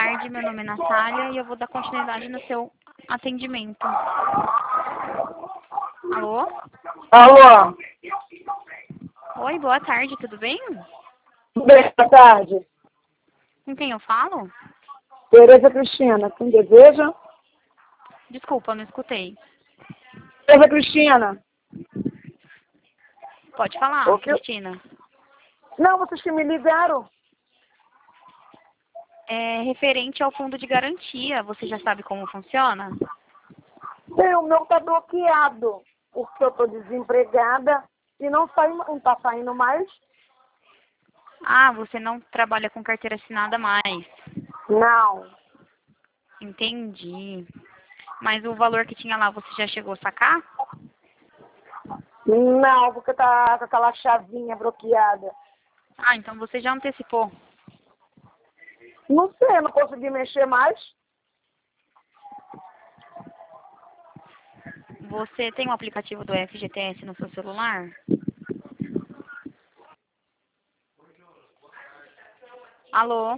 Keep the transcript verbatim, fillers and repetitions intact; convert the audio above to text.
tarde, meu nome é Natália e eu vou dar continuidade no seu atendimento. Alô? Alô? Oi, boa tarde, tudo bem? Tudo bem, boa tarde. Com quem eu falo? Tereza Cristina, quem deseja? Desculpa, não escutei. Tereza Cristina. Pode falar, O que- Cristina. Não, vocês que me ligaram. É referente ao fundo de garantia, você já sabe como funciona? Bem, o meu tá bloqueado, porque eu tô desempregada e não sai, não tá saindo mais. Ah, você não trabalha com carteira assinada mais. Não. Entendi. Mas o valor que tinha lá, você já chegou a sacar? Não, porque tá com aquela chavinha bloqueada. Ah, então você já antecipou. Não sei, eu não consegui mexer mais. Você tem o aplicativo do F G T S no seu celular? Alô?